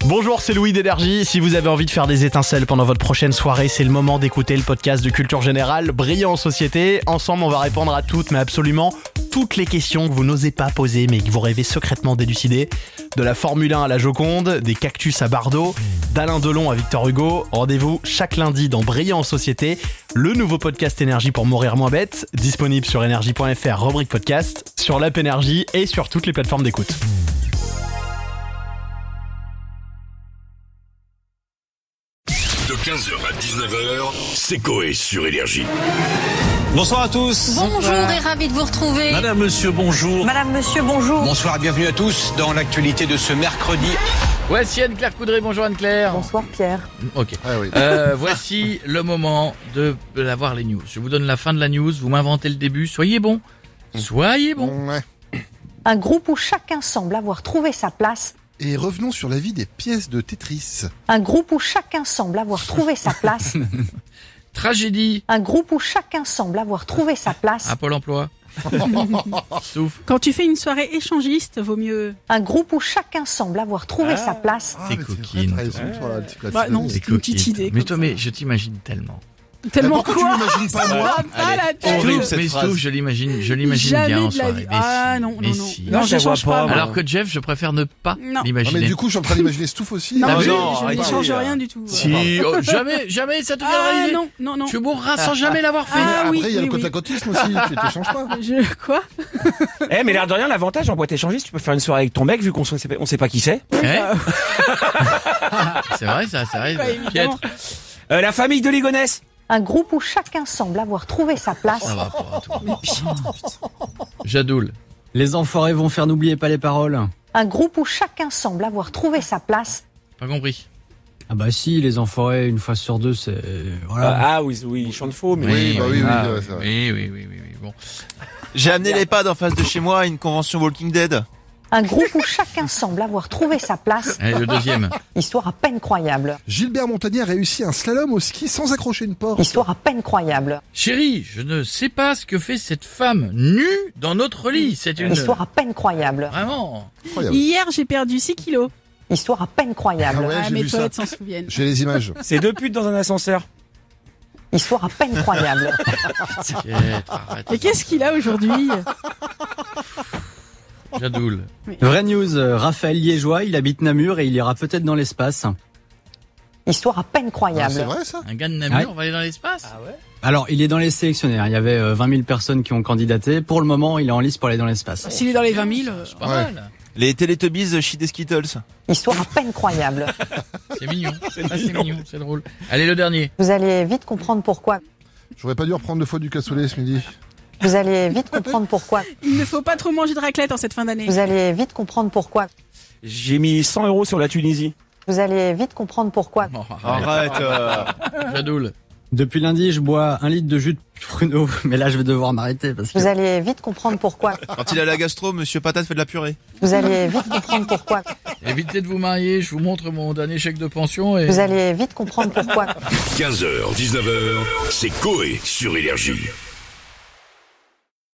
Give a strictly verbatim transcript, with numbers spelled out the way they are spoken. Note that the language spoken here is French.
Bonjour, c'est Louis d'Énergie. Si vous avez envie de faire des étincelles pendant votre prochaine soirée, c'est le moment d'écouter le podcast de Culture Générale, Brillant en Société. Ensemble, on va répondre à toutes, mais absolument toutes les questions que vous n'osez pas poser, mais que vous rêvez secrètement d'élucider. De la Formule un à la Joconde, des cactus à Bardot, d'Alain Delon à Victor Hugo. Rendez-vous chaque lundi dans Brillant en Société, le nouveau podcast Énergie pour mourir moins bête, disponible sur énergie point f r, rubrique podcast, sur l'app Énergie et sur toutes les plateformes d'écoute. De quinze heures à dix-neuf heures, c'est Coé sur Énergie. Bonsoir à tous. Bonjour et ravi de vous retrouver. Madame, monsieur, bonjour. Madame, monsieur, bonjour. Bonsoir et bienvenue à tous dans l'actualité de ce mercredi. Voici Anne-Claire Coudray, bonjour Anne-Claire. Bonsoir Pierre. Ok. Ah oui. Euh, voici le moment de d'avoir les news. Je vous donne la fin de la news, vous m'inventez le début. Soyez bon. Soyez bon. Ouais. Un groupe où chacun semble avoir trouvé sa place. Et revenons sur la vie des pièces de Tetris. Un groupe où chacun semble avoir trouvé sa place. Tragédie Un groupe où chacun semble avoir trouvé sa place. à Pôle emploi. Souffle. Quand tu fais une soirée échangiste, vaut mieux... Un groupe où chacun semble avoir trouvé sa place. Ah, T'es mais c'est coquine, vrai, t'as toi. raison, toi, là, tu places Bah, la non, vie. c'est une petite idée. Mais comme toi, ça. mais je t'imagine tellement. Tellement Pourquoi tu quoi m'imagines pas Ça moi va pas la tête. Horrible, cette mais phrase. Stouff, je l'imagine, je l'imagine Jamais bien en de la soirée. vie. Mais Ah si, non, mais non, non. si. Non, je change pas. moi. Alors que Jeff, je préfère ne pas Non. Ah, l'imaginer. mais du coup, je suis en train d'imaginer Stouff aussi. Non, là. Ah, je, non, je arrête. n'échange rien du tout. Si, oh, jamais, jamais ça te vient Ah d'arriver. non, non, non. Tu mourras sans jamais l'avoir fait. Ah, Après, oui, il y a oui, le côté oui. acotisme aussi, tu t'échanges pas. Je... Quoi Eh, mais l'air de rien, l'avantage en boîte échangiste, tu peux faire une soirée avec ton mec vu qu'on sait, on sait pas qui c'est. Eh c'est vrai, ça, ça arrive. Bah, évidemment. Piètre. Euh, la famille de Ligonès. Un groupe où chacun semble avoir trouvé sa place. Ça va pas, tout. Jadoul. Les enfoirés vont faire n'oubliez pas les paroles. Un groupe où chacun semble avoir trouvé sa place. Pas compris. Ah bah si, les enfoirés, une fois sur deux, c'est... Voilà. Ah, ah oui, oui, ils chantent faux, mais Oui, bah oui, oui, Ah, ouais, c'est vrai. oui, oui, oui, oui, oui, bon. J'ai amené les pads en face de chez moi à une convention Walking Dead. Un groupe où chacun semble avoir trouvé sa place. Allez, le deuxième. Histoire à peine croyable. Gilbert Montagnier a réussi un slalom au ski sans accrocher une porte. Histoire à peine croyable. Chérie, je ne sais pas ce que fait cette femme nue dans notre lit. C'est une... Histoire à peine croyable. Vraiment. Incroyable. Hier, j'ai perdu six kilos. Histoire à peine croyable. Ah ouais, Ah, j'ai mes vu ça. toilettes s'en souviennent. J'ai les images. c'est deux putes dans un ascenseur. Histoire à peine croyable. Piètre, arrête. Mais qu'est-ce qu'il a aujourd'hui? Jadoul. Vraie news, euh, Raphaël Liégeois, il habite Namur et il ira peut-être dans l'espace. Histoire à peine Ah, croyable. c'est vrai ça? Un gars de Namur, Ouais. on va aller dans l'espace. Alors, il est dans les sélectionnaires, il y avait euh, vingt mille personnes qui ont candidaté. Pour le moment, il est en liste pour aller dans l'espace. S'il est dans les vingt mille... euh, C'est pas Ouais. mal. Les Teletubbies chient des Skittles. Histoire à peine croyable. C'est mignon. Ah, c'est mignon, c'est drôle. Allez, le dernier. Vous allez vite comprendre pourquoi. J'aurais pas dû reprendre deux fois du cassoulet ce midi. Vous allez vite comprendre pourquoi. Il ne faut pas trop manger de raclette en cette fin d'année. Vous allez vite comprendre pourquoi. J'ai mis cent euros sur la Tunisie. Vous allez vite comprendre pourquoi. Oh, arrête. Arrête. euh. Jadoul. Depuis lundi, je bois un litre de jus de pruneau, mais là, je vais devoir m'arrêter parce que... Vous allez vite comprendre pourquoi. Quand il a la gastro, Monsieur Patate fait de la purée. Vous allez vite comprendre pourquoi. Évitez de vous marier, je vous montre mon dernier chèque de pension et... Vous allez vite comprendre pourquoi. quinze heures, dix-neuf heures, c'est Coé sur Énergie.